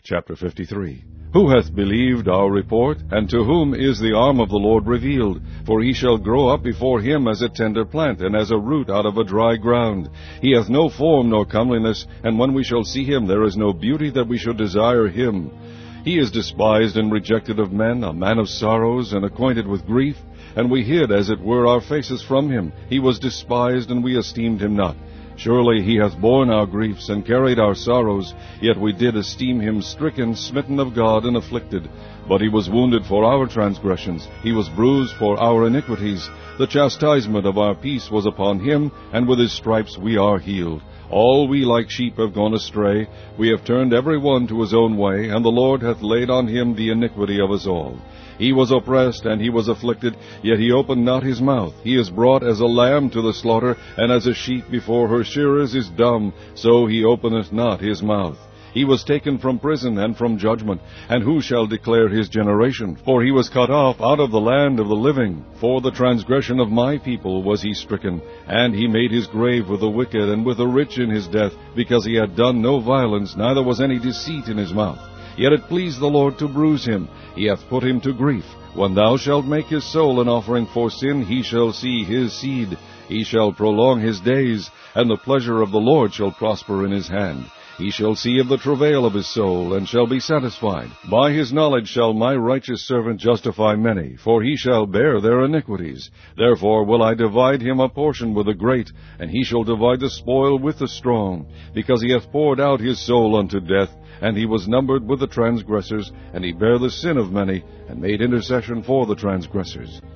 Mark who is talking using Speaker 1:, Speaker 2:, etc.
Speaker 1: Chapter 53. Who hath believed our report? And to whom is the arm of the Lord revealed? For he shall grow up before him as a tender plant, and as a root out of a dry ground. He hath no form nor comeliness, and when we shall see him, there is no beauty that we should desire him. He is despised and rejected of men, a man of sorrows, and acquainted with grief. And we hid, as it were, our faces from him. He was despised, and we esteemed him not. Surely he hath borne our griefs, and carried our sorrows, yet we did esteem him stricken, smitten of God, and afflicted. But he was wounded for our transgressions, he was bruised for our iniquities. The chastisement of our peace was upon him, and with his stripes we are healed. All we like sheep have gone astray, we have turned every one to his own way, and the Lord hath laid on him the iniquity of us all. He was oppressed, and he was afflicted, yet he opened not his mouth. He is brought as a lamb to the slaughter, and as a sheep before her shearers is dumb, so he openeth not his mouth. He was taken from prison and from judgment, and who shall declare his generation? For he was cut off out of the land of the living. For the transgression of my people was he stricken, and he made his grave with the wicked and with the rich in his death, because he had done no violence, neither was any deceit in his mouth. Yet it pleased the Lord to bruise him. He hath put him to grief. When thou shalt make his soul an offering for sin, he shall see his seed. He shall prolong his days, and the pleasure of the Lord shall prosper in his hand. He shall see of the travail of his soul, and shall be satisfied. By his knowledge shall my righteous servant justify many, for he shall bear their iniquities. Therefore will I divide him a portion with the great, and he shall divide the spoil with the strong, because he hath poured out his soul unto death, and he was numbered with the transgressors, and he bare the sin of many, and made intercession for the transgressors.